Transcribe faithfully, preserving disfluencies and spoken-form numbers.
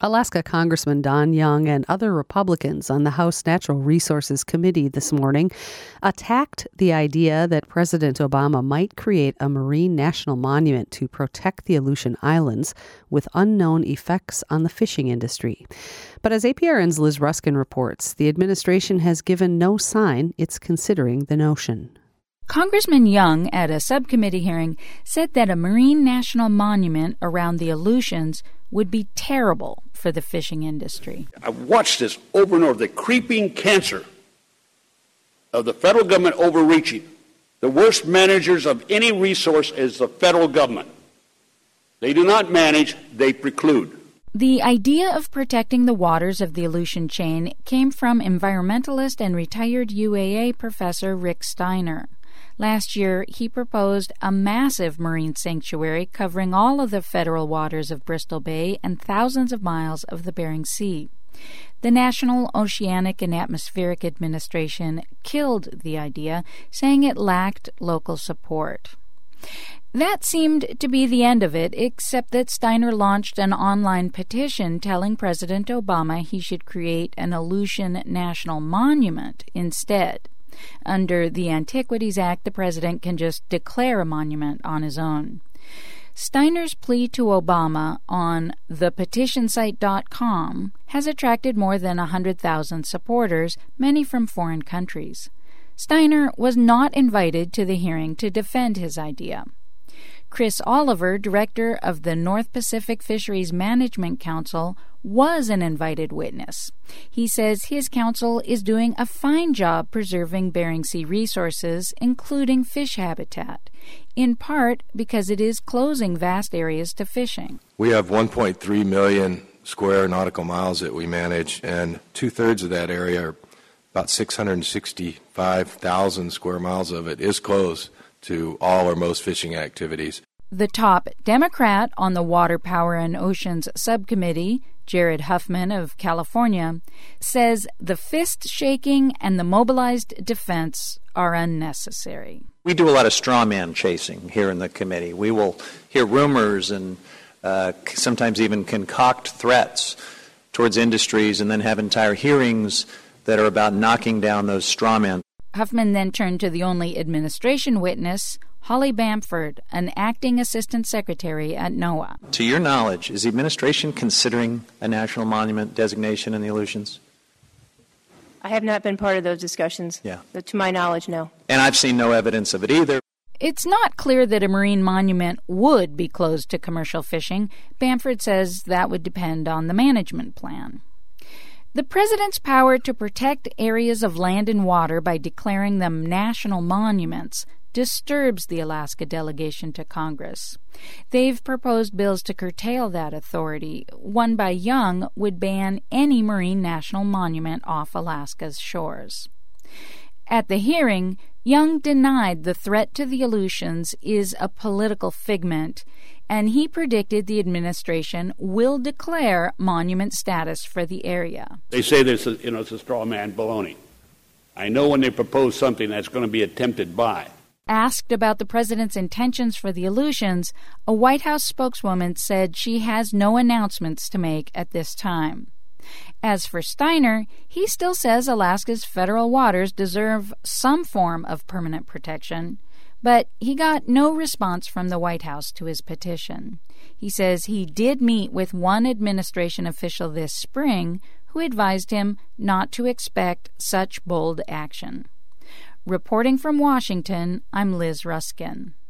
Alaska Congressman Don Young and other Republicans on the House Natural Resources Committee this morning attacked the idea that President Obama might create a marine national monument to protect the Aleutian Islands with unknown effects on the fishing industry. But as A P R N's Liz Ruskin reports, the administration has given no sign it's considering the notion. Congressman Young, at a subcommittee hearing, said that a marine national monument around the Aleutians would be terrible for the fishing industry. I've watched this over and over, the creeping cancer of the federal government overreaching. The worst managers of any resource is the federal government. They do not manage, they preclude. The idea of protecting the waters of the Aleutian chain came from environmentalist and retired U A A professor Rick Steiner. Last year, he proposed a massive marine sanctuary covering all of the federal waters of Bristol Bay and thousands of miles of the Bering Sea. The National Oceanic and Atmospheric Administration killed the idea, saying it lacked local support. That seemed to be the end of it, except that Steiner launched an online petition telling President Obama he should create an Aleutian National Monument instead. Under the Antiquities Act, the president can just declare a monument on his own. Steiner's plea to Obama on the petition site dot com has attracted more than one hundred thousand supporters, many from foreign countries. Steiner was not invited to the hearing to defend his idea. Chris Oliver, director of the North Pacific Fisheries Management Council, was an invited witness. He says his council is doing a fine job preserving Bering Sea resources, including fish habitat, in part because it is closing vast areas to fishing. We have one point three million square nautical miles that we manage, and two-thirds of that area, or about six hundred sixty-five thousand square miles of it, is closed to all or most fishing activities. The top Democrat on the Water, Power, and Oceans Subcommittee, Jared Huffman of California, says the fist-shaking and the mobilized defense are unnecessary. We do a lot of straw man chasing here in the committee. We will hear rumors and uh, sometimes even concoct threats towards industries and then have entire hearings that are about knocking down those straw men. Huffman then turned to the only administration witness, Holly Bamford, an acting assistant secretary at NOAA. To your knowledge, is the administration considering a national monument designation in the Aleutians? I have not been part of those discussions. Yeah. But to my knowledge, no. And I've seen no evidence of it either. It's not clear that a marine monument would be closed to commercial fishing. Bamford says that would depend on the management plan. The president's power to protect areas of land and water by declaring them national monuments disturbs the Alaska delegation to Congress. They've proposed bills to curtail that authority. One by Young would ban any marine national monument off Alaska's shores. At the hearing, Young denied the threat to the Aleutians is a political figment, and he predicted the administration will declare monument status for the area. They say this is, you know, it's a straw man baloney. I know when they propose something that's going to be attempted by. Asked about the president's intentions for the Aleutians, a White House spokeswoman said she has no announcements to make at this time. As for Steiner, he still says Alaska's federal waters deserve some form of permanent protection, but he got no response from the White House to his petition. He says he did meet with one administration official this spring who advised him not to expect such bold action. Reporting from Washington, I'm Liz Ruskin.